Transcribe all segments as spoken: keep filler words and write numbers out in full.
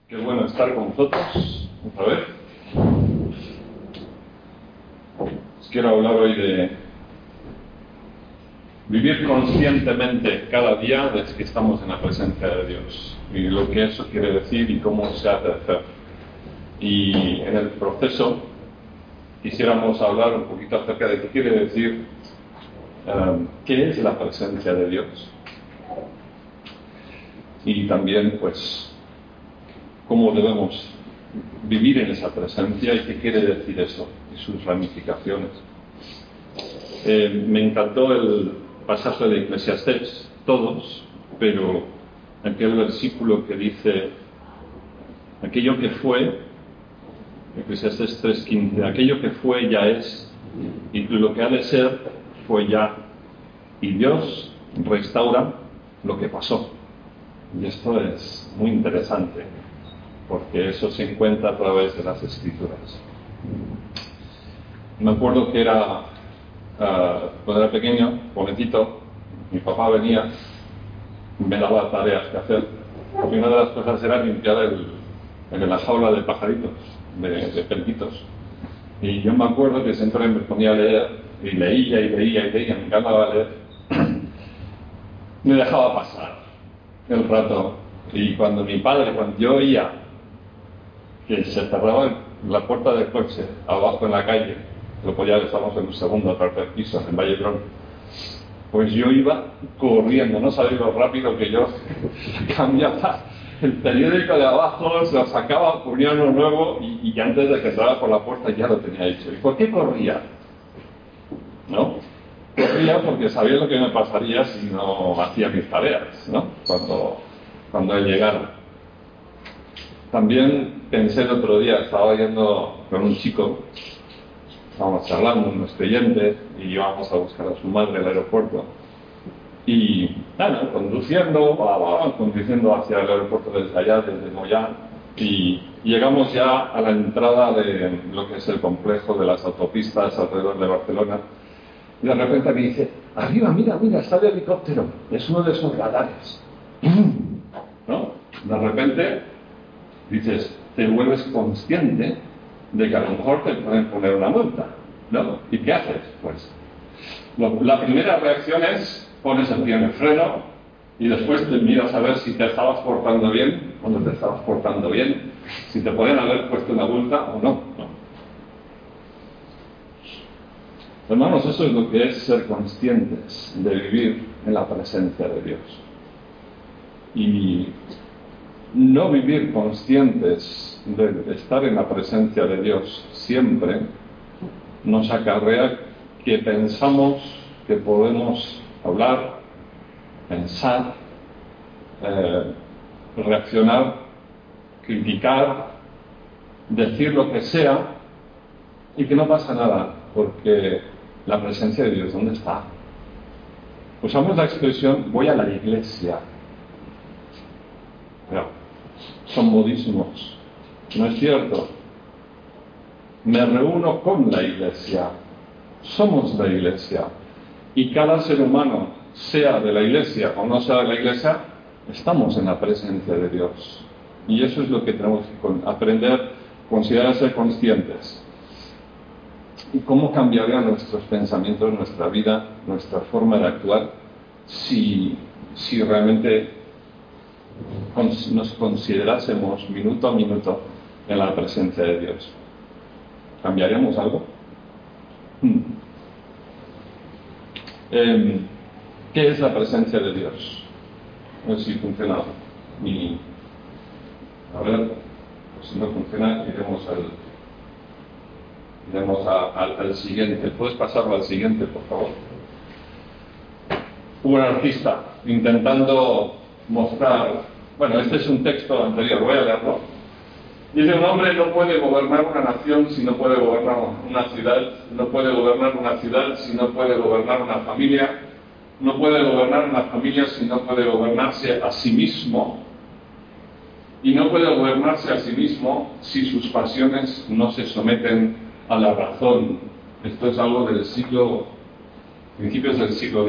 Qué bueno estar con vosotros otra vez. Os quiero hablar hoy de vivir conscientemente cada día desde que estamos en la presencia de Dios y lo que eso quiere decir y cómo se ha de hacer. Y en el proceso quisiéramos hablar un poquito acerca de qué quiere decir, um, qué es la presencia de Dios y también pues cómo debemos vivir en esa presencia y qué quiere decir eso y sus ramificaciones. Eh, me encantó el pasaje de Eclesiastés, todos, pero aquel versículo que dice aquello que fue, Eclesiastés tres quince, aquello que fue ya es, y lo que ha de ser fue ya, y Dios restaura lo que pasó. Y esto es muy interesante, porque eso se encuentra a través de las Escrituras. Me acuerdo que era, uh, cuando era pequeño, jovencito, mi papá venía y me daba tareas que hacer. Y una de las cosas era limpiar el, el, la jaula de pajaritos, de, de periquitos. Y yo me acuerdo que siempre me ponía a leer, y leía y leía y leía, me encantaba leer. Me dejaba pasar el rato. Y cuando mi padre, cuando yo oía que se cerraba la puerta del coche abajo en la calle, lo podía, estamos en un segundo o tercer piso en Valledrón, pues yo iba corriendo, no sabía lo rápido que yo cambiaba el periódico de abajo, lo sacaba, ponía uno nuevo y, y antes de que entrara por la puerta ya lo tenía hecho. ¿Y por qué corría? ¿No? Corría porque sabía lo que me pasaría si no hacía mis tareas, ¿no? Cuando, cuando él llegara. También pensé el otro día, estaba yendo con un chico, estábamos charlando, unos creyentes, y íbamos a buscar a su madre al aeropuerto. Y, bueno, conduciendo, va, conduciendo hacia el aeropuerto desde allá, desde Moyá, y llegamos ya a la entrada de lo que es el complejo de las autopistas alrededor de Barcelona. Y de repente me dice, arriba, mira, mira, está el helicóptero, es uno de esos radares. ¿No? De repente dices, te vuelves consciente de que a lo mejor te pueden poner una multa, ¿no? ¿Y qué haces? Pues lo, la primera reacción es pones el pie en el freno y después te miras a ver si te estabas portando bien o no te estabas portando bien, si te pueden haber puesto una multa o no, ¿no? Hermanos, eso es lo que es ser conscientes de vivir en la presencia de Dios. Y no vivir conscientes de estar en la presencia de Dios siempre nos acarrea que pensamos que podemos hablar, pensar, eh, reaccionar, criticar, decir lo que sea y que no pasa nada, porque la presencia de Dios, ¿dónde está? Usamos la expresión voy a la iglesia. No, son modismos, no es cierto. Me reúno con la iglesia, somos la iglesia, y cada ser humano, sea de la iglesia o no sea de la iglesia, estamos en la presencia de Dios. Y eso es lo que tenemos que aprender, considerar ser conscientes. ¿Y cómo cambiarían nuestros pensamientos, nuestra vida, nuestra forma de actuar, si, si realmente nos considerásemos minuto a minuto en la presencia de Dios? ¿Cambiaríamos algo? Hmm. Eh, ¿Qué es la presencia de Dios? No sé si funciona mi... A ver, pues si no funciona, iremos al, iremos a, al, al siguiente. ¿Puedes pasarlo al siguiente, por favor? Hubo un artista intentando mostrar... Bueno, este es un texto anterior, voy a leerlo. Dice, un hombre no puede gobernar una nación si no puede gobernar una ciudad, no puede gobernar una ciudad si no puede gobernar una familia, no puede gobernar una familia si no puede gobernarse a sí mismo, y no puede gobernarse a sí mismo si sus pasiones no se someten a la razón. Esto es algo del siglo, principios del siglo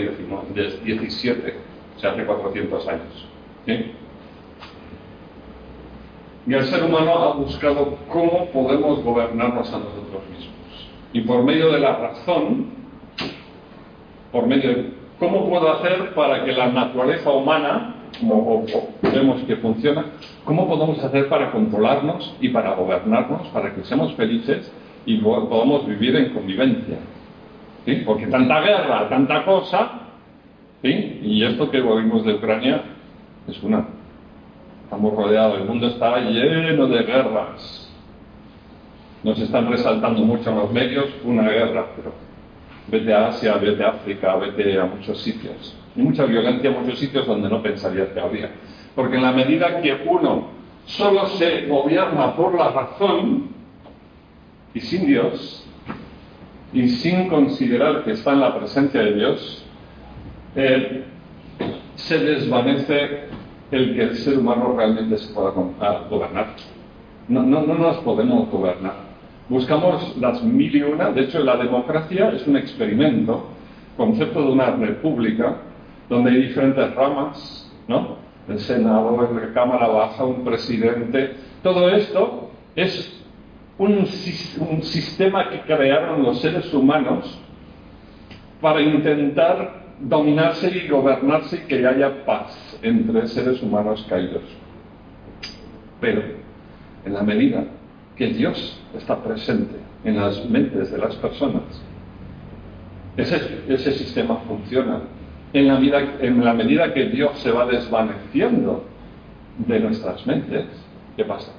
diecisiete, o sea, hace cuatrocientos años. ¿Sí? Y el ser humano ha buscado cómo podemos gobernarnos a nosotros mismos. Y por medio de la razón, por medio de cómo puedo hacer para que la naturaleza humana, como vemos que funciona, cómo podemos hacer para controlarnos y para gobernarnos, para que seamos felices y podamos vivir en convivencia. ¿Sí? Porque tanta guerra, tanta cosa, ¿sí? Y esto que oímos de Ucrania es una... Estamos rodeados, el mundo está lleno de guerras. Nos están resaltando mucho en los medios una guerra, pero vete a Asia, vete a África, vete a muchos sitios. Hay mucha violencia en muchos sitios donde no pensarías que habría. Porque en la medida que uno solo se gobierna por la razón y sin Dios, y sin considerar que está en la presencia de Dios, eh, se desvanece el que el ser humano realmente se pueda gobernar. No, no, no nos podemos gobernar. Buscamos las mil y una. De hecho, la democracia es un experimento, concepto de una república, donde hay diferentes ramas, ¿no? El Senado, la Cámara Baja, un presidente. Todo esto es un, un sistema que crearon los seres humanos para intentar dominarse y gobernarse y que haya paz entre seres humanos caídos. Pero, en la medida que Dios está presente en las mentes de las personas, ese, ese sistema funciona. En la, medida, en la medida que Dios se va desvaneciendo de nuestras mentes, ¿qué pasa?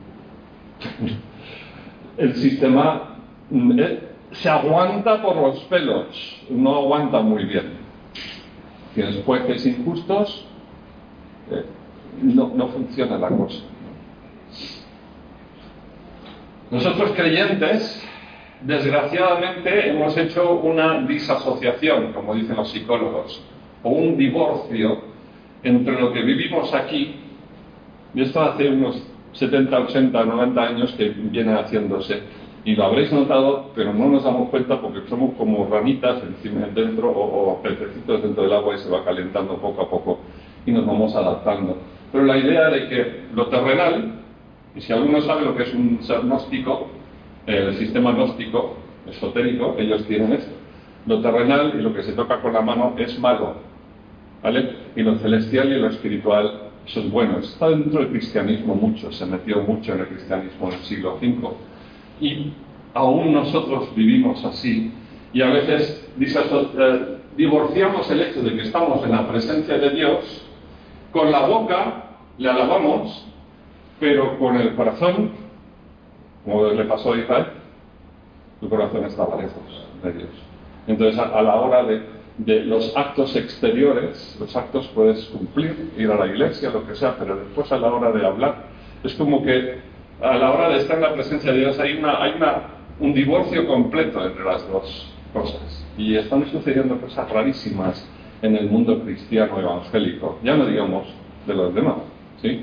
El sistema eh, se aguanta por los pelos, no aguanta muy bien. Tienes jueces injustos, eh, no, no funciona la cosa. Nosotros creyentes, desgraciadamente, hemos hecho una disasociación, como dicen los psicólogos, o un divorcio entre lo que vivimos aquí, y esto hace unos setenta, ochenta, noventa años que viene haciéndose, y lo habréis notado, pero no nos damos cuenta porque somos como ranitas encima dentro o, o pececitos dentro del agua y se va calentando poco a poco y nos vamos adaptando. Pero la idea de que lo terrenal, y si alguno sabe lo que es un ser gnóstico, el sistema gnóstico, esotérico, ellos tienen esto. Lo terrenal y lo que se toca con la mano es malo, ¿vale? Y lo celestial y lo espiritual, eso es bueno. Está dentro del cristianismo mucho, se metió mucho en el cristianismo en el siglo quinto. Y aún nosotros vivimos así, y a veces eh, divorciamos el hecho de que estamos en la presencia de Dios, con la boca le alabamos, pero con el corazón, como le pasó a Israel, su corazón estaba lejos de Dios. Entonces, a, a la hora de, de los actos exteriores, los actos puedes cumplir, ir a la iglesia, lo que sea, pero después a la hora de hablar, es como que a la hora de estar en la presencia de Dios hay, una, hay una, un divorcio completo entre las dos cosas. Y están sucediendo cosas rarísimas en el mundo cristiano evangélico. Ya no digamos de los demás, ¿sí?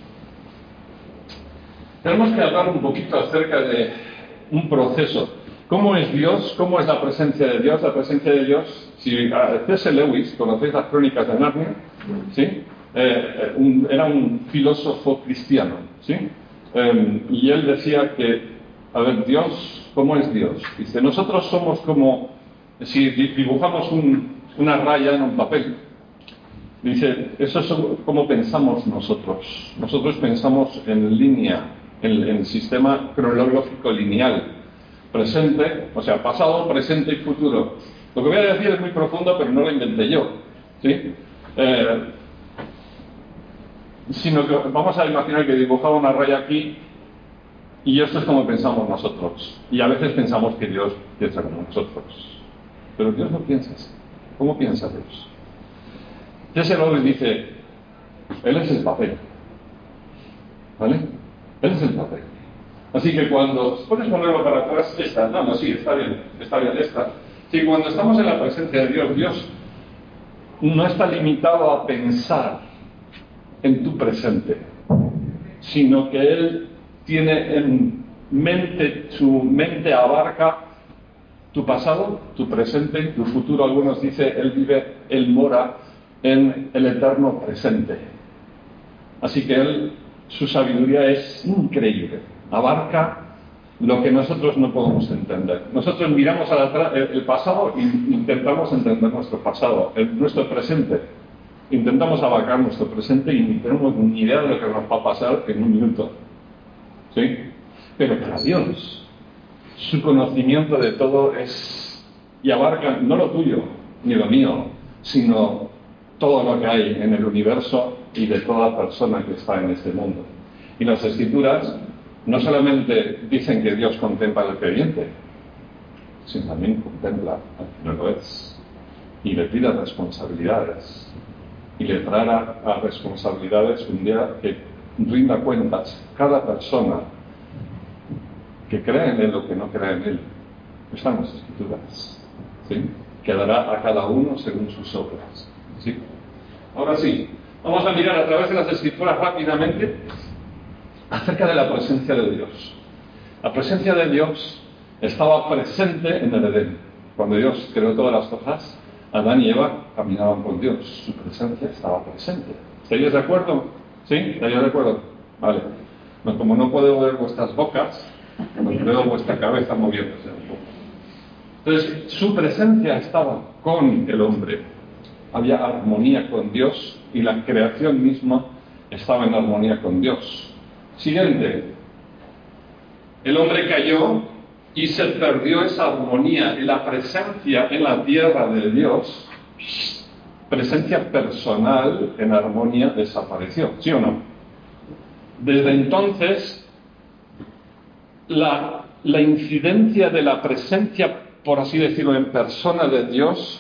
Tenemos que hablar un poquito acerca de un proceso. ¿Cómo es Dios? ¿Cómo es la presencia de Dios? La presencia de Dios, si C S Lewis, ¿conocéis las crónicas de Narnia? ¿Sí? Eh, un, era un filósofo cristiano, ¿sí? Eh, y él decía que, a ver, Dios, ¿cómo es Dios? Dice, nosotros somos como si dibujamos un, una raya en un papel. Dice, eso es como pensamos nosotros. Nosotros pensamos en línea, en, en el sistema cronológico lineal. Presente, o sea, pasado, presente y futuro. Lo que voy a decir es muy profundo, pero no lo inventé yo, ¿sí? Eh, sino que vamos a imaginar que dibujaba una raya aquí y esto es como pensamos nosotros. Y a veces pensamos que Dios piensa como nosotros. Pero Dios no piensa así. ¿Cómo piensa Dios? C S Lewis dice, Él es el papel. ¿Vale? Él es el papel. Así que cuando... ¿Puedes ponerlo para atrás? Esta. No, no, sí, está bien. Está bien, esta. Sí, cuando estamos en la presencia de Dios, Dios no está limitado a pensar en tu presente, sino que Él tiene en mente, su mente abarca tu pasado, tu presente y tu futuro. Algunos dicen, Él vive, Él mora en el eterno presente. Así que Él Su sabiduría es increíble, abarca lo que nosotros no podemos entender. Nosotros miramos al el pasado e intentamos entender nuestro pasado, el, nuestro presente. Intentamos abarcar nuestro presente y ni tenemos ni idea de lo que nos va a pasar en un minuto. ¿Sí? Pero para Dios, su conocimiento de todo es, y abarca no lo tuyo ni lo mío, sino todo lo que hay en el universo y de toda persona que está en este mundo. Y las Escrituras no solamente dicen que Dios contempla al creyente, sino también contempla al que no lo es, y le pide responsabilidades, y le traerá a responsabilidades un día que rinda cuentas cada persona que cree en Él o que no cree en Él. Están las Escrituras, ¿sí? Que dará a cada uno según sus obras, ¿sí? Ahora sí, vamos a mirar a través de las Escrituras rápidamente acerca de la presencia de Dios. La presencia de Dios estaba presente en el Edén. Cuando Dios creó todas las cosas, Adán y Eva caminaban con Dios. Su presencia estaba presente. ¿Estáis de acuerdo? ¿Sí? ¿Estáis de acuerdo? Vale. No, como no puedo ver vuestras bocas, pues veo vuestra cabeza moviéndose un poco. Entonces, su presencia estaba con el hombre. Había armonía con Dios y la creación misma estaba en armonía con Dios. Siguiente. El hombre cayó y se perdió esa armonía y la presencia en la tierra de Dios, presencia personal en armonía, desapareció. ¿Sí o no? Desde entonces, la, la incidencia de la presencia, por así decirlo, en persona de Dios,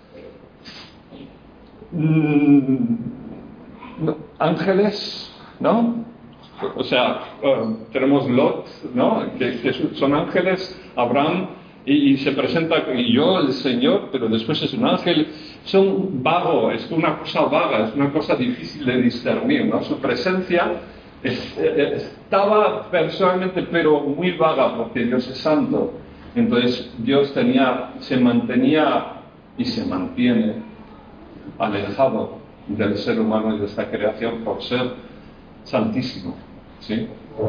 mmm, no, ángeles, ¿no? O sea, uh, tenemos Lot, ¿no? Que, que son ángeles, Abraham, y, y se presenta, y yo, el Señor, pero después es un ángel. Son vago, es una cosa vaga, es una cosa difícil de discernir, ¿no? Su presencia es, estaba personalmente, pero muy vaga, porque Dios es santo. Entonces, Dios tenía, se mantenía y se mantiene alejado del ser humano y de esta creación por ser santísimo, ¿sí?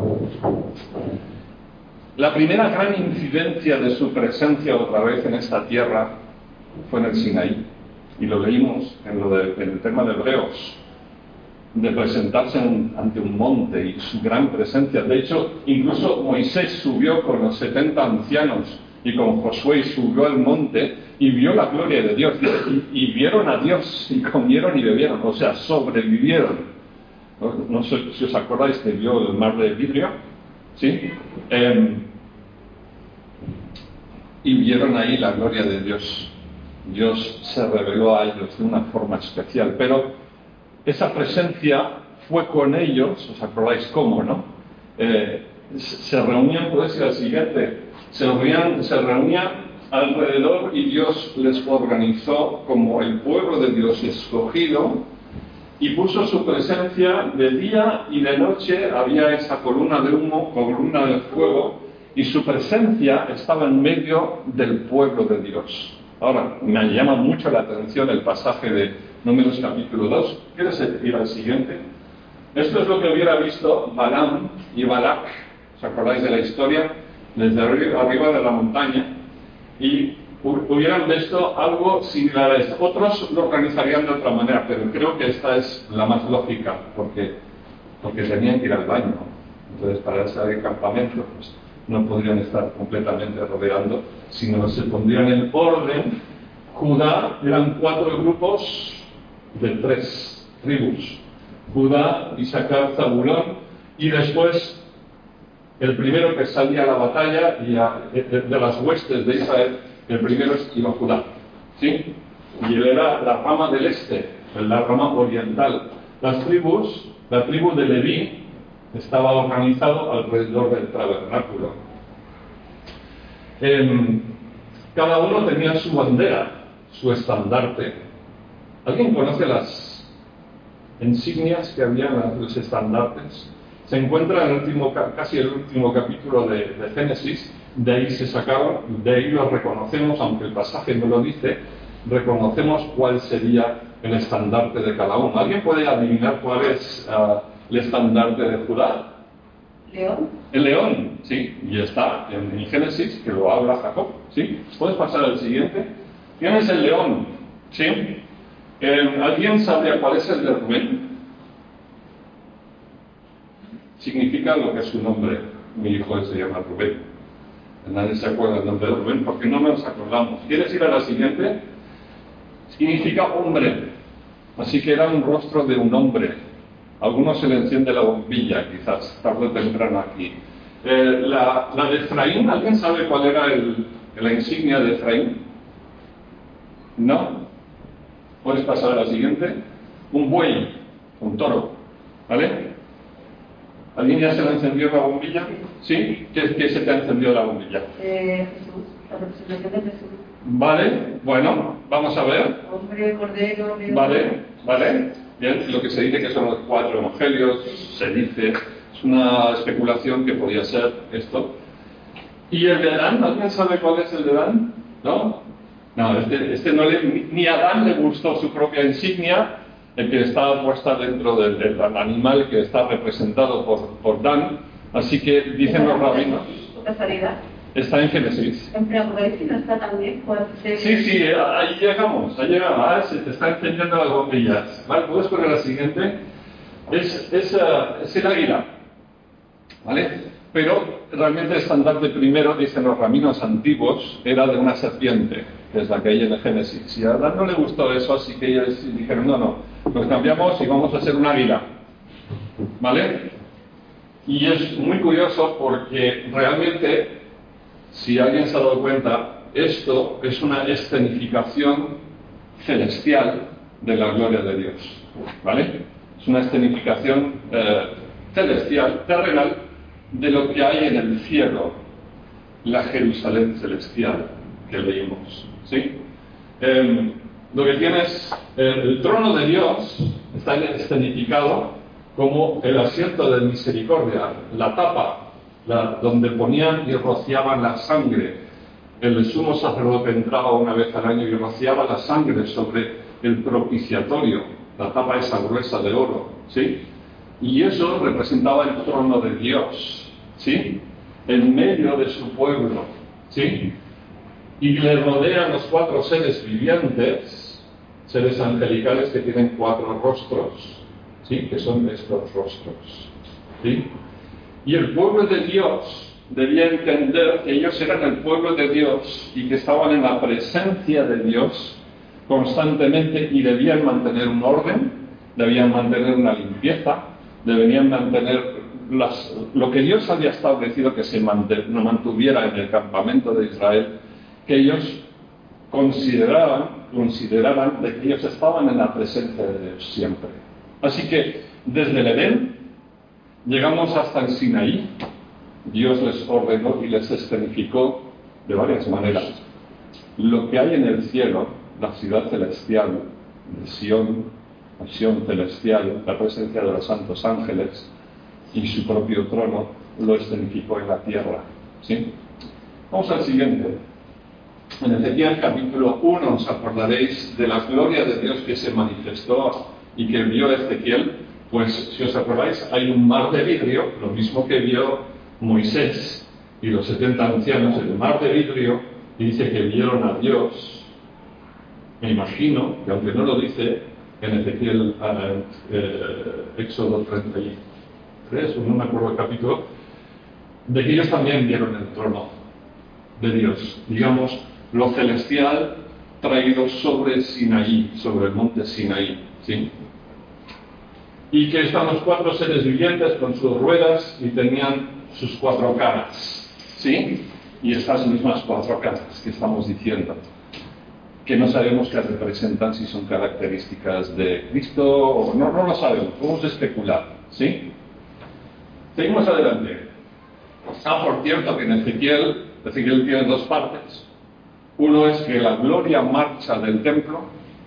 La primera gran incidencia de su presencia otra vez en esta tierra fue en el Sinaí, y lo leímos en, lo de, en el tema de Hebreos, de presentarse en, ante un monte y su gran presencia. De hecho, incluso Moisés subió con los setenta ancianos y con Josué y subió al monte y vio la gloria de Dios, y, y vieron a Dios y comieron y bebieron, o sea, sobrevivieron. No, no sé si os acordáis que vio el mar de vidrio, ¿sí? Eh, y vieron ahí la gloria de Dios. Dios se reveló a ellos de una forma especial, pero esa presencia fue con ellos. ¿Os acordáis cómo, no? Eh, se reunían, puede ser el siguiente, se reunían, se reunían alrededor y Dios les organizó como el pueblo de Dios escogido, y puso su presencia de día y de noche. Había esa columna de humo, columna de fuego, y su presencia estaba en medio del pueblo de Dios. Ahora, me llama mucho la atención el pasaje de Números capítulo dos. ¿Quieres ir al siguiente? Esto es lo que hubiera visto Balaam y Balac. ¿Os acordáis de la historia? Desde arriba de la montaña. Y hubieran visto algo similar a esto. Otros lo organizarían de otra manera, pero creo que esta es la más lógica, porque, porque tenían que ir al baño. Entonces, para ese campamento, pues, no podrían estar completamente rodeando, sino se pondrían en orden. Judá eran cuatro grupos de tres tribus: Judá, Isaacar, Zabulón, y después el primero que salía a la batalla y a, de, de las huestes de Israel, el primero iba a Judá, ¿sí? Y él era la rama del este, la rama oriental. Las tribus, la tribu de Leví estaba organizado alrededor del tabernáculo. Eh, cada uno tenía su bandera, su estandarte. ¿Alguien conoce las insignias que había en los estandartes? Se encuentra en el último, casi el último capítulo de, de Génesis. De ahí se sacaron, de ahí lo reconocemos, aunque el pasaje no lo dice. Reconocemos cuál sería el estandarte de cada uno. ¿Alguien puede adivinar cuál es uh, el estandarte de Judá? León. El león, sí, y está en, en Génesis, que lo habla Jacob, ¿sí? ¿Puedes pasar al siguiente? Tienes el león, ¿sí? Eh, ¿Alguien sabe cuál es el de Rubén? Significa lo que es su nombre. Mi hijo se llama Rubén. Nadie se acuerda del nombre de Rubén porque no nos acordamos. ¿Quieres ir a la siguiente? Significa hombre. Así que era un rostro de un hombre. A algunos se le enciende la bombilla, quizás, tarde o temprano aquí. Eh, la, la de Efraín, ¿alguien sabe cuál era el, la insignia de Efraín? ¿No? ¿Puedes pasar a la siguiente? Un buey, un toro. ¿Vale? ¿Alguien ya se le encendió la bombilla? ¿Sí? ¿Qué, qué se te ha encendido la bombilla? Eh, Jesús, la representación de Jesús. Vale, bueno, vamos a ver. Hombre, cordero, león. Vale, vale. Bien, lo que se dice que son los cuatro evangelios, se dice, es una especulación que podía ser esto. ¿Y el de Adán? ¿Alguien sabe cuál es el de Adán? ¿No? No, este, este no le, ni a Adán le gustó su propia insignia, el que está puesta dentro del, del animal que está representado por, por Dan. Así que dicen los rabinos. ¿Casualidad? Está en Génesis. En Apocalipsis no está también. Sí, sí, ahí llegamos, ahí llegamos. Ah, se te están encendiendo las bombillas. Vale, ¿puedes poner la siguiente? Es, es, uh, es el águila, ¿vale? Pero realmente el estandarte primero, dicen los rabinos antiguos, era de una serpiente, que es la que hay en el Génesis. Y a Adán no le gustó eso, así que ellos dijeron, no, no, nos cambiamos y vamos a hacer un águila, ¿vale? Y es muy curioso porque realmente, si alguien se ha dado cuenta, esto es una escenificación celestial de la gloria de Dios, ¿vale? Es una escenificación eh, celestial, terrenal, de lo que hay en el cielo, la Jerusalén celestial que leímos, ¿sí? Eh, lo que tienes, eh, el trono de Dios está escenificado como el asiento de misericordia, la tapa, la, donde ponían y rociaban la sangre. El sumo sacerdote entraba una vez al año y rociaba la sangre sobre el propiciatorio, la tapa esa gruesa de oro, ¿sí? Y eso representaba el trono de Dios, ¿sí? En medio de su pueblo, ¿sí? Y le rodean los cuatro seres vivientes, seres angelicales que tienen cuatro rostros, ¿sí? Que son estos rostros, ¿sí? Y el pueblo de Dios debía entender que ellos eran el pueblo de Dios y que estaban en la presencia de Dios constantemente y debían mantener un orden, debían mantener una limpieza, debían mantener las, lo que Dios había establecido que se mantuviera en el campamento de Israel, que ellos consideraban, consideraban de que ellos estaban en la presencia de Dios siempre. Así que desde el Edén llegamos hasta el Sinaí. Dios les ordenó y les escenificó de varias maneras lo que hay en el cielo, la ciudad celestial de Sión, la Sión celestial, la presencia de los santos ángeles y su propio trono lo escenificó en la tierra, ¿sí? Vamos al siguiente. En Ezequiel capítulo uno os acordaréis de la gloria de Dios que se manifestó y que vio Ezequiel. Pues si os acordáis, hay un mar de vidrio, lo mismo que vio Moisés y los setenta ancianos en el mar de vidrio, y dice que vieron a Dios. Me imagino que, aunque no lo dice en Ezequiel, eh, eh, Éxodo treinta y tres, o no me acuerdo el capítulo, de que ellos también vieron el trono de Dios, digamos, lo celestial traído sobre Sinaí, sobre el monte Sinaí, ¿sí? Y que están los cuatro seres vivientes con sus ruedas y tenían sus cuatro caras, ¿sí? Y estas mismas cuatro caras que estamos diciendo, que no sabemos qué representan, si son características de Cristo o no, no lo sabemos, podemos especular, ¿sí? Seguimos adelante. Ah, por cierto, que en Ezequiel, Ezequiel tiene dos partes. Uno es que la gloria marcha del templo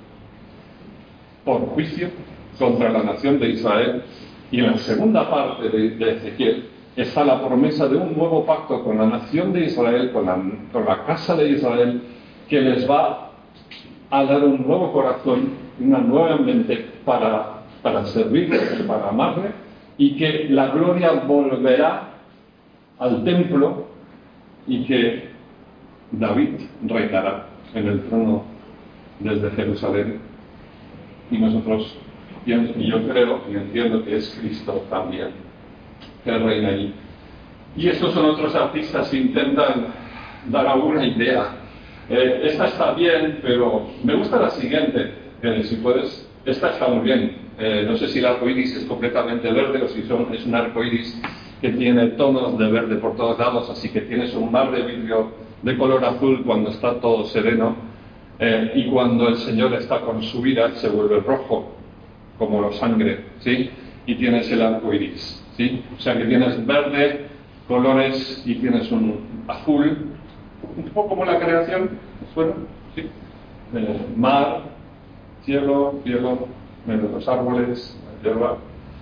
por juicio contra la nación de Israel, y en la segunda parte de, de Ezequiel está la promesa de un nuevo pacto con la nación de Israel, con la, con la casa de Israel, que les va a dar un nuevo corazón, una nueva mente para, para servirle, para amarle, y que la gloria volverá al templo y que David reinará en el trono desde Jerusalén. Y nosotros, y yo creo y entiendo que es Cristo también que reina allí. Y estos son otros artistas que intentan dar alguna idea. Eh, esta está bien, pero me gusta la siguiente. Eh, si puedes, esta está muy bien. Eh, no sé si el arco iris es completamente verde o si son, es un arco iris que tiene tonos de verde por todos lados, así que tienes un mar de vidrio de color azul cuando está todo sereno, eh, y cuando el Señor está con su ira se vuelve rojo, como la sangre, ¿sí? Y tienes el arco iris, ¿sí? O sea que tienes verde, colores, y tienes un azul, un poco como la creación, ¿suena? ¿Sí? Eh, mar, cielo, cielo, menos los árboles, la hierba.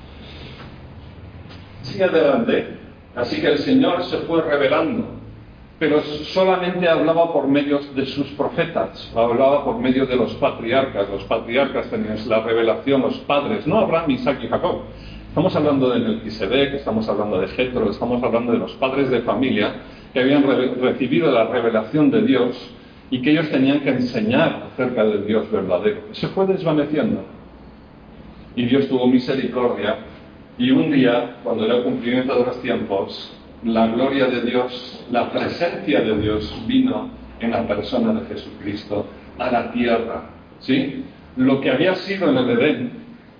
Sigue adelante. Así que el Señor se fue revelando, pero solamente hablaba por medio de sus profetas, hablaba por medio de los patriarcas. Los patriarcas tenían la revelación, los padres, no Abraham, Isaac y Jacob. Estamos hablando de Melquisedec, estamos hablando de Jetro, estamos hablando de los padres de familia que habían re- recibido la revelación de Dios y que ellos tenían que enseñar acerca del Dios verdadero. Se fue desvaneciendo y Dios tuvo misericordia. Y un día, cuando era el cumplimiento de los tiempos, la gloria de Dios, la presencia de Dios vino en la persona de Jesucristo a la tierra, ¿sí? Lo que había sido en el Edén,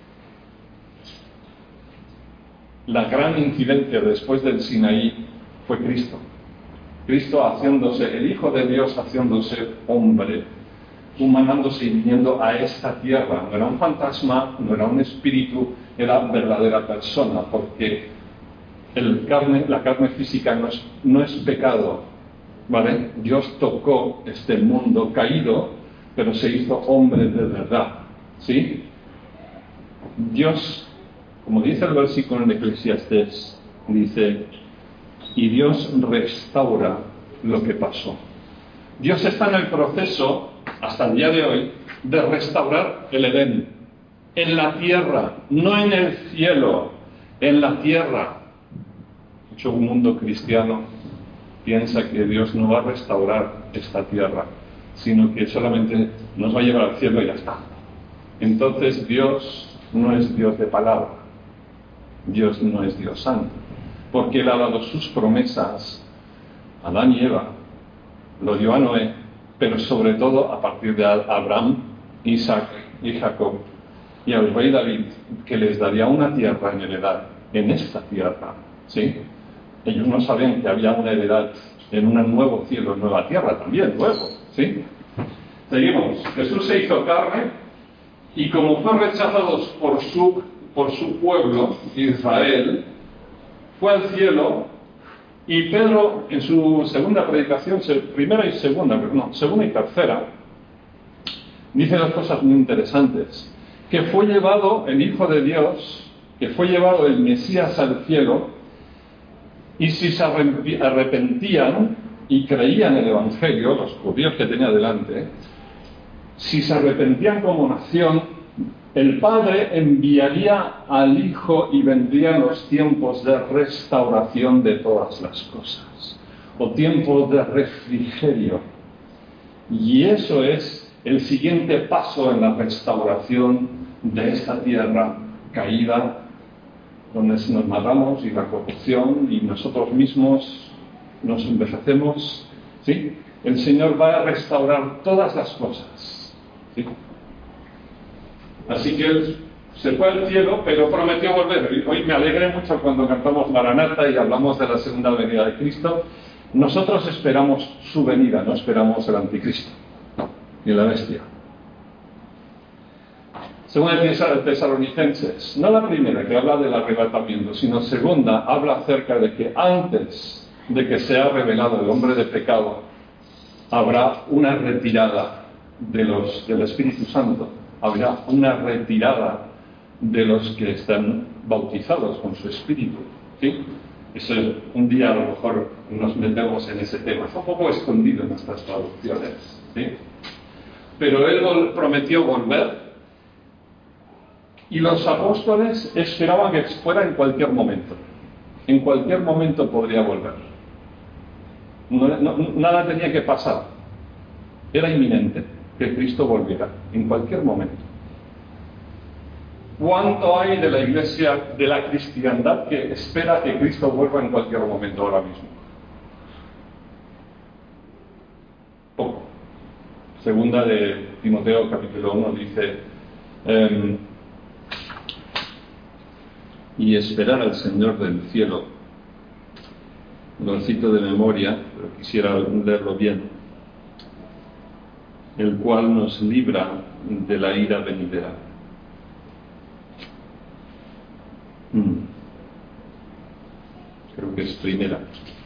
la gran incidencia después del Sinaí, fue Cristo. Cristo haciéndose, el Hijo de Dios haciéndose hombre, humanándose y viniendo a esta tierra. No era un fantasma, no era un espíritu, era verdadera persona, porque el carne, la carne física no es, no es pecado, ¿vale? Dios tocó este mundo caído, pero se hizo hombre de verdad, ¿sí? Dios, como dice el versículo en Eclesiastés, dice, y Dios restaura lo que pasó. Dios está en el proceso, hasta el día de hoy, de restaurar el Edén, en la tierra, no en el cielo, en la tierra. Mucho mundo cristiano piensa que Dios no va a restaurar esta tierra, sino que solamente nos va a llevar al cielo y ya está. Entonces Dios no es Dios de palabra, Dios no es Dios santo, porque Él ha dado sus promesas a Adán y Eva, lo dio a Noé, pero sobre todo a partir de Abraham, Isaac y Jacob, y al rey David, que les daría una tierra en heredad, en esta tierra, ¿sí? Ellos no sabían que había una heredad en un nuevo cielo, nueva tierra también, luego, ¿sí? Seguimos. Jesús se hizo carne y como fue rechazado por su, por su pueblo, Israel, fue al cielo. Y Pedro, en su segunda predicación, primera y segunda, no, segunda y tercera, dice dos cosas muy interesantes. Que fue llevado el Hijo de Dios, que fue llevado el Mesías al cielo, y si se arrepentían y creían el Evangelio, los judíos que tenía delante, si se arrepentían como nación, el Padre enviaría al Hijo y vendrían los tiempos de restauración de todas las cosas, o tiempos de refrigerio. Y eso es el siguiente paso en la restauración de esta tierra caída, donde nos matamos y la corrupción y nosotros mismos nos envejecemos, ¿sí? El Señor va a restaurar todas las cosas, ¿sí? Así que Él se fue al cielo, pero prometió volver. Hoy me alegré mucho cuando cantamos Maranatha y hablamos de la segunda venida de Cristo. Nosotros esperamos su venida, no esperamos el anticristo, no, ni la bestia. Según el Tesalonicenses, no la primera que habla del arrebatamiento, sino segunda, habla acerca de que antes de que sea revelado el hombre de pecado, habrá una retirada de los, del Espíritu Santo, habrá una retirada de los que están bautizados con su Espíritu, ¿sí? Eso, un día a lo mejor nos metemos en ese tema, está un poco escondido en nuestras traducciones, ¿sí? Pero Él prometió volver Y los apóstoles esperaban que fuera en cualquier momento. En cualquier momento podría volver. No, no, nada tenía que pasar. Era inminente que Cristo volviera, en cualquier momento. ¿Cuánto hay de la iglesia, de la cristiandad, que espera que Cristo vuelva en cualquier momento ahora mismo? Poco. Segunda de Timoteo, capítulo uno, dice... Eh, y esperar al Señor del cielo. Lo cito de memoria, pero quisiera leerlo bien. El cual nos libra de la ira venidera. Hmm. Creo que es primera.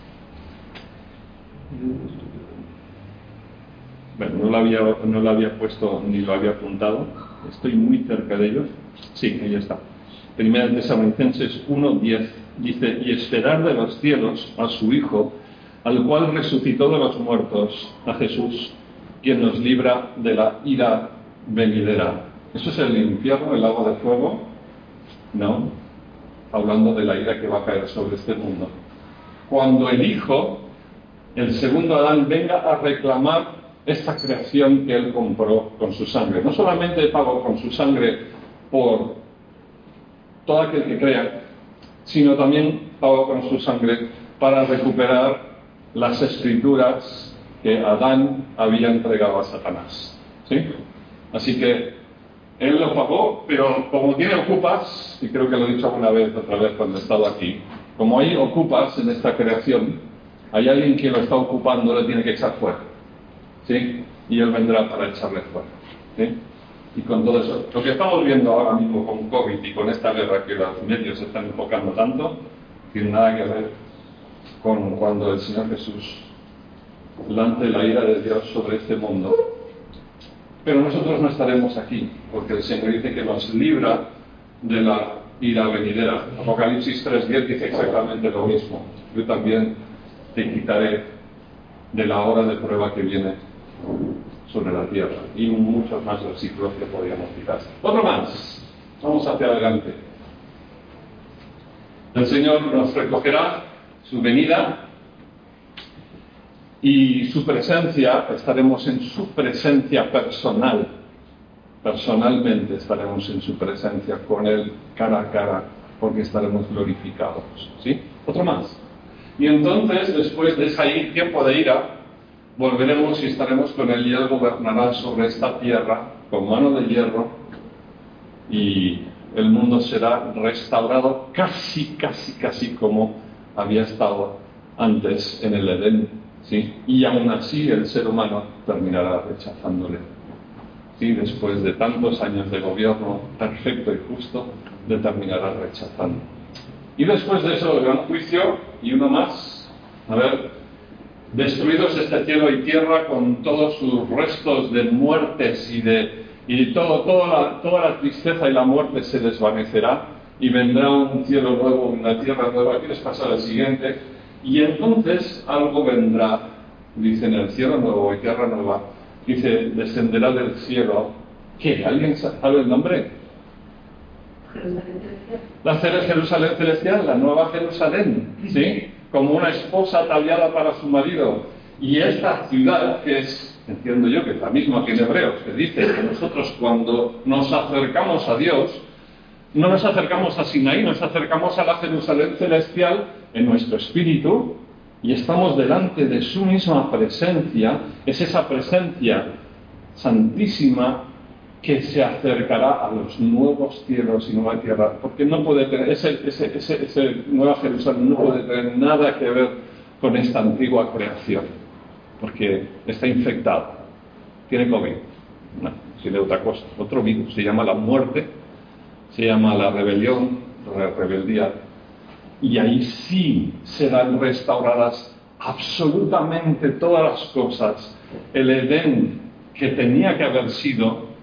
Bueno, no lo había, no lo había puesto ni lo había apuntado. Estoy muy cerca de ellos. Sí, ahí está. Primera de Tesalonicenses uno diez dice: y esperar de los cielos a su Hijo, al cual resucitó de los muertos, a Jesús, quien nos libra de la ira venidera. ¿Eso es el infierno, el lago de fuego? No, hablando de la ira que va a caer sobre este mundo. Cuando el Hijo, el segundo Adán, venga a reclamar esta creación que Él compró con su sangre. No solamente pagó con su sangre por todo aquel que crea, sino también pagó con su sangre para recuperar las escrituras que Adán había entregado a Satanás. ¿Sí? Así que Él lo pagó, pero como tiene ocupas, y creo que lo he dicho alguna vez, otra vez cuando he estado aquí, como hay ocupas en esta creación, hay alguien que lo está ocupando, lo tiene que echar fuera. ¿Sí? Y Él vendrá para echarle fuera. ¿Sí? Y con todo eso, lo que estamos viendo ahora mismo con COVID y con esta guerra que los medios se están enfocando tanto, tiene nada que ver con cuando el Señor Jesús lance la ira de Dios sobre este mundo. Pero nosotros no estaremos aquí, porque el Señor dice que nos libra de la ira venidera. Apocalipsis tres diez dice exactamente lo mismo. Yo también te quitaré de la hora de prueba que viene sobre la tierra, y muchos más versículos que podríamos citar. Otro más, vamos hacia adelante. El Señor nos recogerá su venida y su presencia, estaremos en su presencia personal, personalmente estaremos en su presencia con Él cara a cara, porque estaremos glorificados. ¿Sí? Otro más. Y entonces, después de ese tiempo de ira, volveremos y estaremos con Él, y Él gobernará sobre esta tierra con mano de hierro, y el mundo será restaurado casi, casi, casi como había estado antes en el Edén, ¿sí? Y aún así el ser humano terminará rechazándole, ¿sí? Después de tantos años de gobierno perfecto y justo, le terminará rechazando. Y después de eso el gran juicio, y uno más, a ver... Destruidos este cielo y tierra con todos sus restos de muertes y de y todo, toda, la, toda la tristeza y la muerte se desvanecerá, y vendrá un cielo nuevo, una tierra nueva. ¿Quieres pasar al siguiente? Y entonces algo vendrá, dice, en el cielo nuevo y tierra nueva, dice, descenderá del cielo. ¿Qué? ¿Alguien sabe el nombre? Jerusalén celestial. La Jerusalén celestial, la nueva Jerusalén, ¿sí? Como una esposa ataviada para su marido. Y esta ciudad, que es, entiendo yo, que es la misma que en Hebreos, que dice que nosotros cuando nos acercamos a Dios, no nos acercamos a Sinaí, nos acercamos a la Jerusalén celestial en nuestro espíritu, y estamos delante de su misma presencia. Es esa presencia santísima que se acercará a los nuevos cielos y nueva tierra, porque no puede tener, ese, ese, ese, ese nueva Jerusalén no puede tener nada que ver con esta antigua creación, porque está infectado, tiene COVID, no, tiene otra cosa, otro virus, se llama la muerte, se llama la rebelión, la rebeldía, y ahí sí serán restauradas absolutamente todas las cosas. El Edén que tenía que haber sido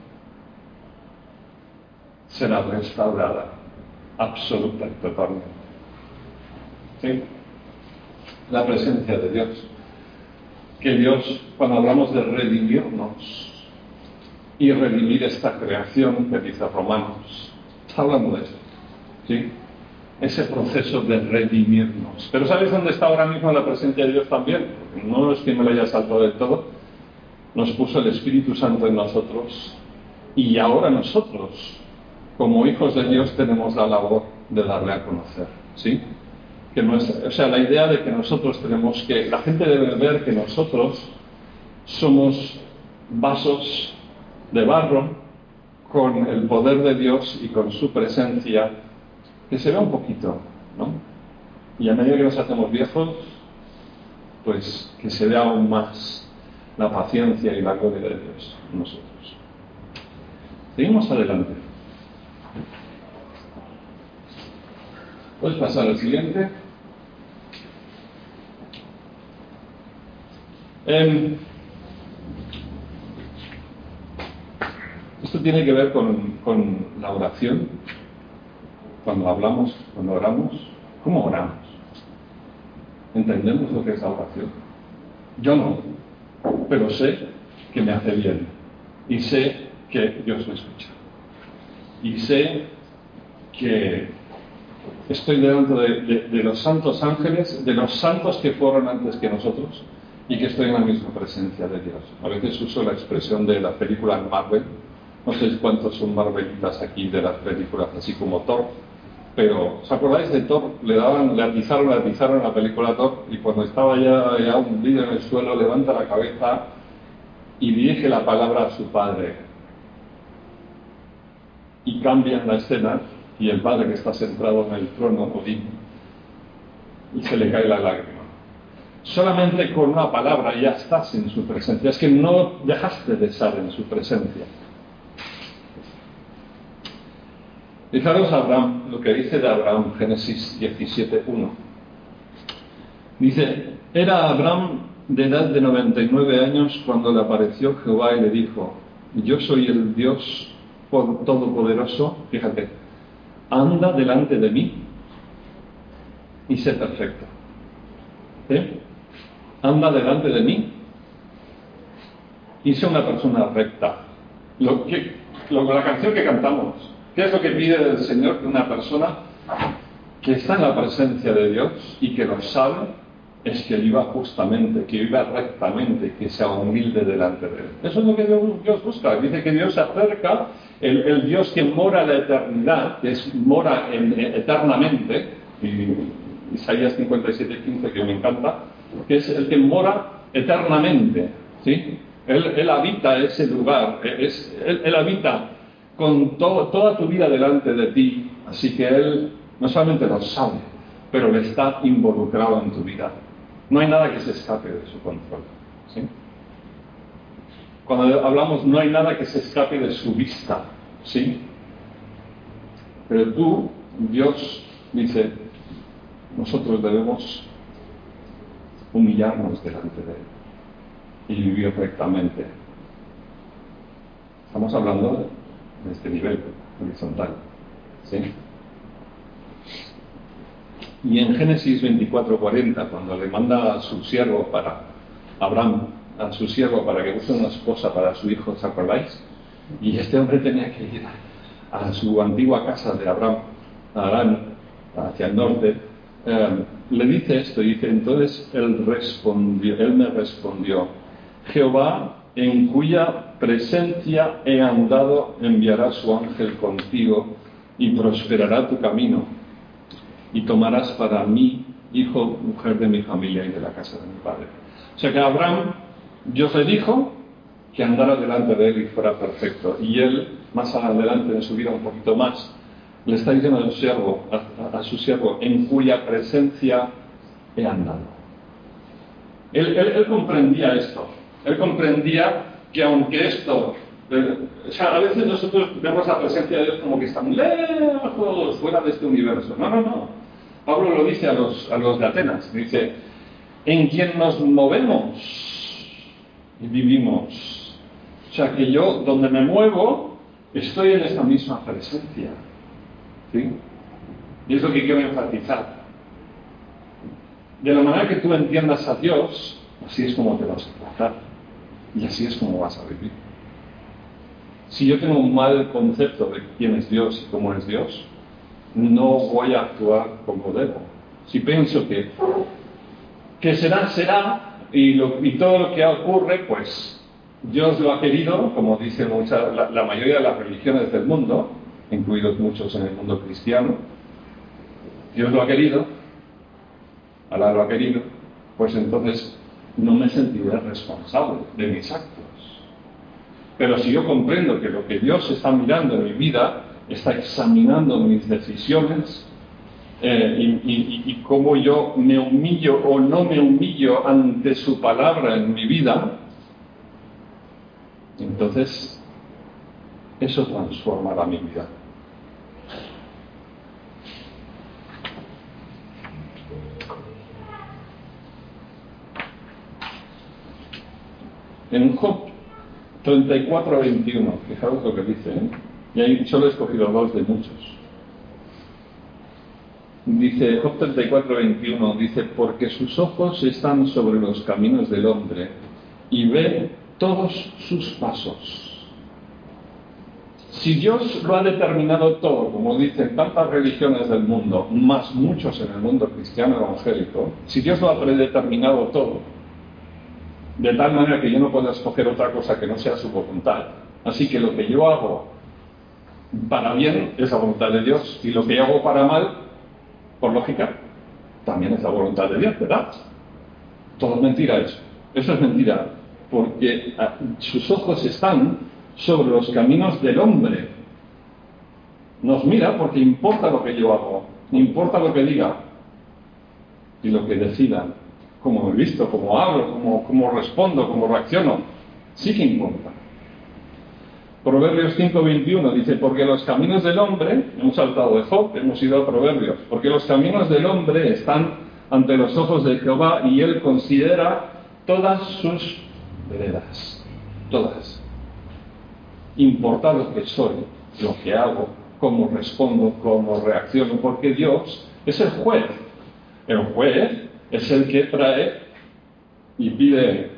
será restaurada absoluta y totalmente. ¿Sí? La presencia de Dios. Que Dios, cuando hablamos de redimirnos y redimir esta creación que dice Romanos, Está hablando de eso, ¿sí? Ese proceso de redimirnos. Pero ¿sabes dónde está ahora mismo la presencia de Dios también? Porque no es que me lo haya saltado del todo. Nos puso el Espíritu Santo en nosotros y ahora nosotros, como hijos de Dios, tenemos la labor de darle a conocer, ¿sí? Que no es, o sea, la idea de que nosotros tenemos que, la gente debe ver que nosotros somos vasos de barro con el poder de Dios y con su presencia, que se vea un poquito, ¿no? Y a medida que nos hacemos viejos, pues que se vea aún más la paciencia y la gloria de Dios en nosotros. Seguimos adelante. ¿Puedes pasar al siguiente? Eh, esto tiene que ver con, con la oración. Cuando hablamos, cuando oramos, ¿cómo oramos? ¿Entendemos lo que es la oración? Yo no, pero sé que me hace bien. Y sé que Dios me escucha. Y sé que estoy delante de, de, de los santos ángeles, de los santos que fueron antes que nosotros, y que estoy en la misma presencia de Dios. A veces uso la expresión de la película Marvel. No sé cuántos son marvelitas aquí de las películas, así como Thor. Pero, ¿os acordáis de Thor? Le daban, le atizaron, le atizaron la película Thor, y cuando estaba ya, ya hundido en el suelo, levanta la cabeza y dirige la palabra a su padre. Y cambian la escena, y el padre que está sentado en el trono, Odín, y se le cae la lágrima. Solamente con una palabra ya estás en su presencia. Es que no dejaste de estar en su presencia. Fijaros Abraham, lo que dice de Abraham, Génesis diecisiete uno. Dice, era Abraham de edad de noventa y nueve años cuando le apareció Jehová y le dijo, yo soy el Dios Todopoderoso, fíjate, anda delante de mí y sé perfecto. ¿Eh? Anda delante de mí y sé una persona recta. Lo que, lo, la canción que cantamos, ¿qué es lo que pide el Señor de una persona que está en la presencia de Dios y que lo sabe? Es que viva justamente, que viva rectamente, que sea humilde delante de Él. Eso es lo que Dios, Dios busca. Dice que Dios se acerca, el, el Dios que mora en la eternidad, que es, mora en, en, eternamente, y Isaías cincuenta y siete quince, que me encanta, que es el que mora eternamente, ¿sí? Él, él habita ese lugar, es, él, él habita con to, toda tu vida delante de ti, así que Él no solamente lo sabe, pero le está involucrado en tu vida. No hay nada que se escape de su control, ¿sí? Cuando hablamos, no hay nada que se escape de su vista, ¿sí? Pero tú, Dios, dice, nosotros debemos humillarnos delante de Él y vivir rectamente. Estamos hablando de este nivel horizontal, ¿sí? Y en Génesis veinticuatro cuarenta, cuando le manda a su siervo para Abraham, a su siervo para que busque una esposa para su hijo, ¿os acordáis? Y este hombre tenía que ir a su antigua casa de Abraham, a Arán, hacia el norte. Eh, le dice esto, y dice, entonces él respondió, él me respondió, Jehová, en cuya presencia he andado, enviará su ángel contigo y prosperará tu camino. Y tomarás para mí, hijo, mujer de mi familia y de la casa de mi padre. O sea que a Abraham, Dios le dijo que andara delante de él y fuera perfecto. Y él, más adelante en su vida, un poquito más, le está diciendo a su siervo, a, a su siervo, en cuya presencia he andado. Él, él, él comprendía esto. Él comprendía que aunque esto... Eh, o sea, a veces nosotros vemos la presencia de Dios como que está muy lejos, fuera de este universo. No, no, no. Pablo lo dice a los, a los de Atenas. Dice, en quien nos movemos y vivimos. O sea, que yo, donde me muevo, estoy en esta misma presencia. ¿Sí? Y es lo que quiero enfatizar. De la manera que tú entiendas a Dios, así es como te vas a tratar. Y así es como vas a vivir. Si yo tengo un mal concepto de quién es Dios y cómo es Dios, no voy a actuar como debo. Si pienso que, que será, será, y, lo, y todo lo que ocurre, pues Dios lo ha querido, como dicen mucha, la, la mayoría de las religiones del mundo, incluidos muchos en el mundo cristiano, Dios lo ha querido, Alá lo ha querido, pues entonces no me sentiré responsable de mis actos. Pero si yo comprendo que lo que Dios está mirando en mi vida, está examinando mis decisiones, eh, y, y, y cómo yo me humillo o no me humillo ante su palabra en mi vida, entonces eso transformará mi vida. En Job treinta y cuatro a veintiuno, fijaos lo que dice, ¿eh? Y ahí solo he escogido dos de muchos. Dice Job treinta y cuatro a veintiuno, dice: porque sus ojos están sobre los caminos del hombre y ve todos sus pasos. Si Dios lo ha determinado todo, como dicen tantas religiones del mundo, más muchos en el mundo cristiano evangélico, si Dios lo ha predeterminado todo, de tal manera que yo no puedo escoger otra cosa que no sea su voluntad, así que lo que yo hago para bien es la voluntad de Dios, y lo que yo hago para mal, por lógica, también es la voluntad de Dios, ¿verdad? Todo es mentira eso. Eso es mentira, porque sus ojos están sobre los caminos del hombre. Nos mira porque importa lo que yo hago, importa lo que diga y lo que decida, cómo me visto, cómo hablo, cómo, cómo respondo, cómo reacciono. Sí que importa. Proverbios cinco veintiuno dice: porque los caminos del hombre, hemos saltado de Job, hemos ido a Proverbios, porque los caminos del hombre están ante los ojos de Jehová y él considera todas sus veredas, todas. Importa lo que soy, lo que hago, cómo respondo, cómo reacciono, porque Dios es el juez. El juez es el que trae y pide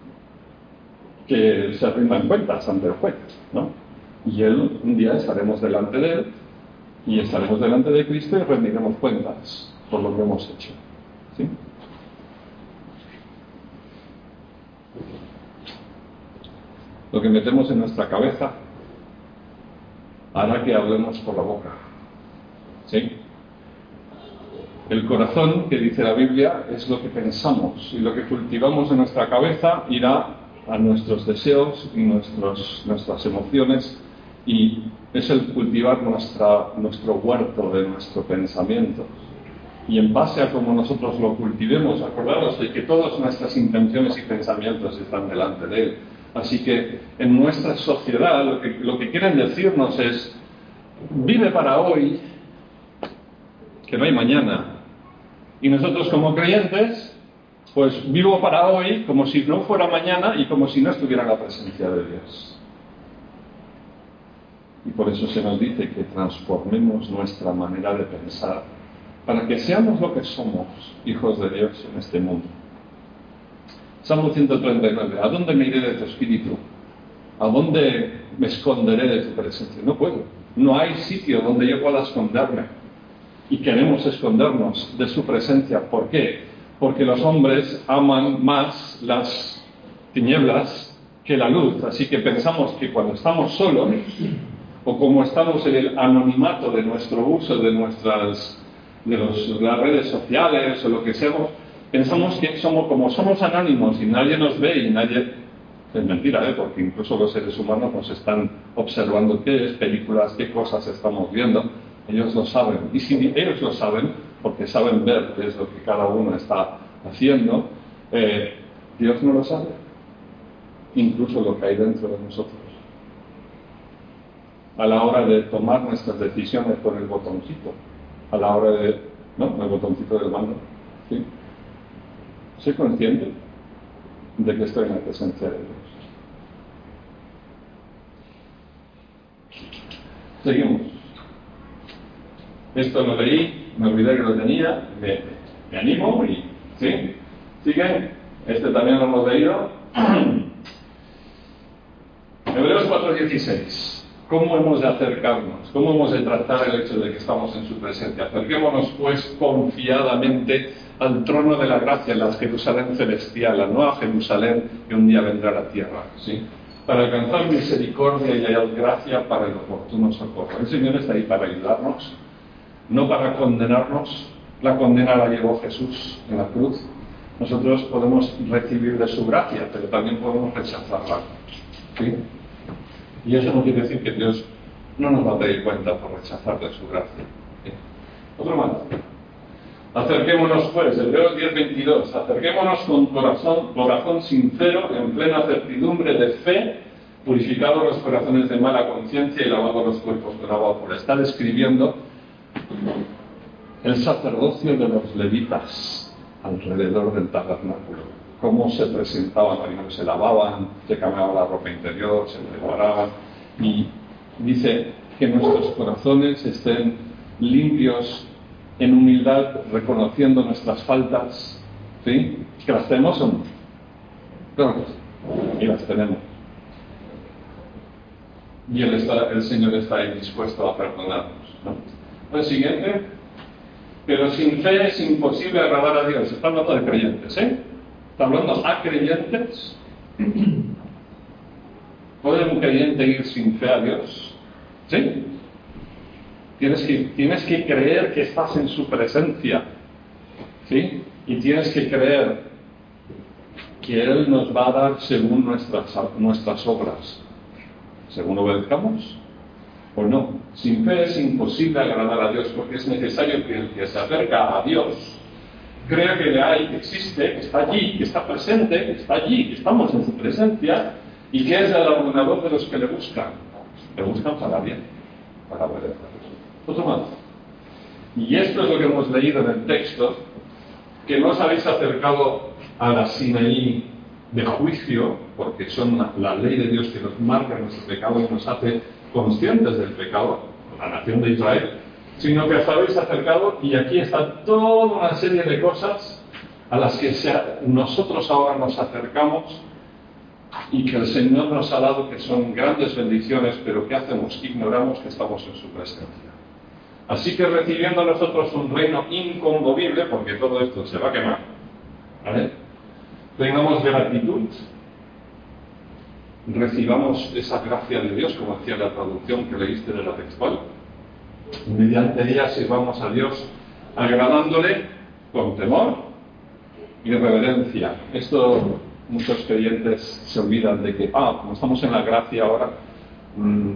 que se rindan cuentas ante el juez, ¿no? Y él, un día estaremos delante de él y estaremos delante de Cristo y rendiremos cuentas por lo que hemos hecho, ¿sí? Lo que metemos en nuestra cabeza hará que hablemos por la boca, ¿sí? El corazón, que dice la Biblia, es lo que pensamos, y lo que cultivamos en nuestra cabeza irá a nuestros deseos y nuestros, nuestras emociones, y es el cultivar nuestra, nuestro huerto de nuestro pensamiento. Y en base a cómo nosotros lo cultivemos, acordaros de que todas nuestras intenciones y pensamientos están delante de Él. Así que en nuestra sociedad lo que, lo que quieren decirnos es: vive para hoy, que no hay mañana. Y nosotros como creyentes, pues vivo para hoy como si no fuera mañana y como si no estuviera la presencia de Dios. Y por eso se nos dice que transformemos nuestra manera de pensar para que seamos lo que somos, hijos de Dios en este mundo. Salmo ciento treinta y nueve. ¿A dónde me iré de tu espíritu? ¿A dónde me esconderé de tu presencia? No puedo. No hay sitio donde yo pueda esconderme. Y queremos escondernos de su presencia. ¿Por qué? Porque los hombres aman más las tinieblas que la luz. Así que pensamos que cuando estamos solos, o como estamos en el anonimato de nuestro uso de nuestras de, los, de las redes sociales o lo que seamos, pensamos que somos como somos anónimos y nadie nos ve y nadie... Es mentira, ¿eh? Porque incluso los seres humanos nos están observando qué es, películas, qué cosas estamos viendo. Ellos lo saben. Y si ellos lo saben, porque saben ver qué es lo que cada uno está haciendo, eh, Dios no lo sabe. Incluso lo que hay dentro de nosotros. A la hora de tomar nuestras decisiones con el botoncito, a la hora de... ¿no? El botoncito del mando. ¿Sí? Soy consciente de que estoy en la presencia de Dios. Seguimos. Esto lo leí, me olvidé que lo tenía, me, me animo y... ¿sí? ¿Sigue? Este también lo hemos leído. Hebreos cuatro dieciséis. ¿Cómo hemos de acercarnos? ¿Cómo hemos de tratar el hecho de que estamos en su presencia? Acerquémonos, pues, confiadamente al trono de la gracia, la Jerusalén celestial, la nueva Jerusalén que un día vendrá a la tierra, ¿sí? Para alcanzar misericordia y hallar gracia para el oportuno socorro. El Señor está ahí para ayudarnos, no para condenarnos. La condena la llevó Jesús en la cruz. Nosotros podemos recibir de su gracia, pero también podemos rechazarla, ¿sí? Y eso no quiere decir que Dios no nos va a pedir cuenta por rechazar de su gracia, ¿sí? Otro más. Acerquémonos, pues, Hebreos diez veintidós, acerquémonos con corazón, corazón sincero, en plena certidumbre de fe, purificados los corazones de mala conciencia y lavados los cuerpos con agua pura. Está describiendo el sacerdocio de los levitas alrededor del tabernáculo, cómo se presentaban, primero se lavaban, se cambiaban la ropa interior, se preparaban, y dice que nuestros corazones estén limpios en humildad, reconociendo nuestras faltas, ¿sí? ¿Que las tenemos o no? Claro, y las tenemos. Y él está, el Señor está ahí dispuesto a perdonarnos, ¿no? El siguiente, pero sin fe es imposible agradar a Dios. Está hablando de creyentes, ¿eh? Está hablando a creyentes. ¿Puede un creyente ir sin fe a Dios? ¿Sí? Tienes que, tienes que creer que estás en su presencia, ¿sí? Y tienes que creer que Él nos va a dar según nuestras, nuestras obras, según obedezcamos o no. Sin fe es imposible agradar a Dios, porque es necesario que el que se acerca a Dios crea que le hay, que existe, que está allí, que está presente, que está allí, que estamos en su presencia, y que es el galardonador de los que le buscan. Le buscan para bien, para obedecer. Otro más. Y esto es lo que hemos leído en el texto, que no os habéis acercado a la Sinaí de juicio, porque son la, la ley de Dios que nos marca nuestro pecado y nos hace conscientes del pecado, la nación de Israel, sino que os habéis acercado, y aquí está toda una serie de cosas a las que sea, nosotros ahora nos acercamos y que el Señor nos ha dado, que son grandes bendiciones, pero ¿qué hacemos? Ignoramos que estamos en su presencia. Así que recibiendo nosotros un reino inconmovible, porque todo esto se va a quemar, ¿vale? Tengamos gratitud, recibamos esa gracia de Dios, como decía la traducción que leíste de la textual, y mediante ella sirvamos a Dios agradándole con temor y reverencia. Esto muchos creyentes se olvidan de que, ah, como estamos en la gracia ahora, mmm,